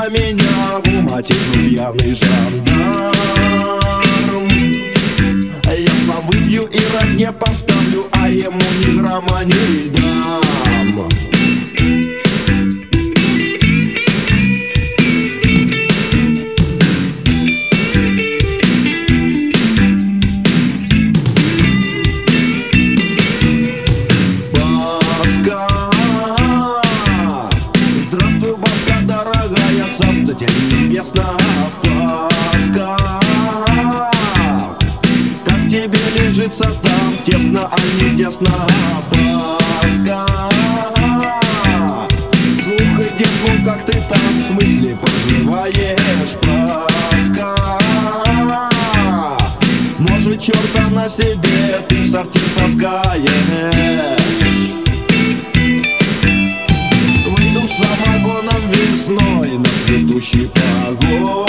на меня в уматину пьяный жандарм. Я сам выпью и родне поставлю, а ему ни грамма не дам. Здравствуй, бабка дорогая, царство тебе небесное, Пасха. Как тебе лежится там, тесно, а не тесно, Пасха. Слухай, дед, ну как ты там, в смысле поживаешь, Пасха? Может, черта на себе ты в сортир таскаешь? Самогоном весной на цветущий погост,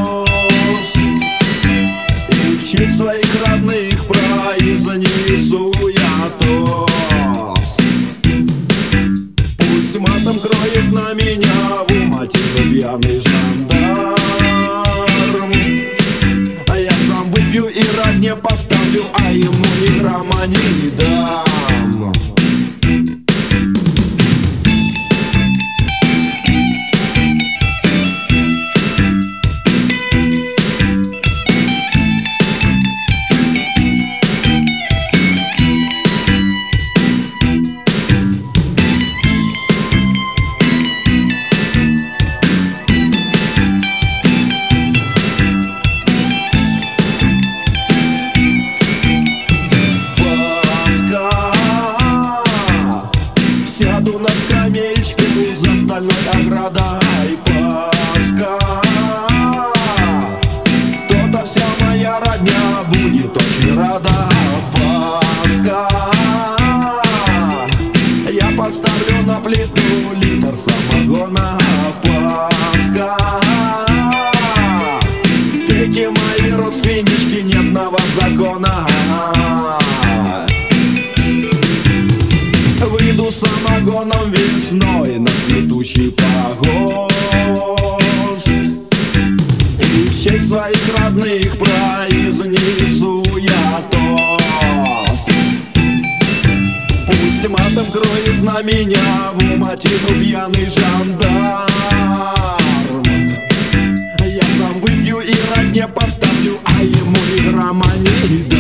и в честь своих родных произнесу я тост. Пусть матом кроет на меня в уматину пьяный жандарм. А я сам выпью и родне поставлю, а ему ни грамма не дам. Сяду на скамеечку за стальной оградой, Пасха. То-то вся моя родня будет очень рада, Пасха. Я поставлю на плиту литр самогона, Пасха. Пейте, мои родственнички, нет на вас закона. Выйду самогоном весной на цветущий погост, и в честь своих родных произнесу я тост. Пусть матом кроет на меня в уматину пьяный жандарм. Я сам выпью и родне поставлю, а ему ни грамма не дам.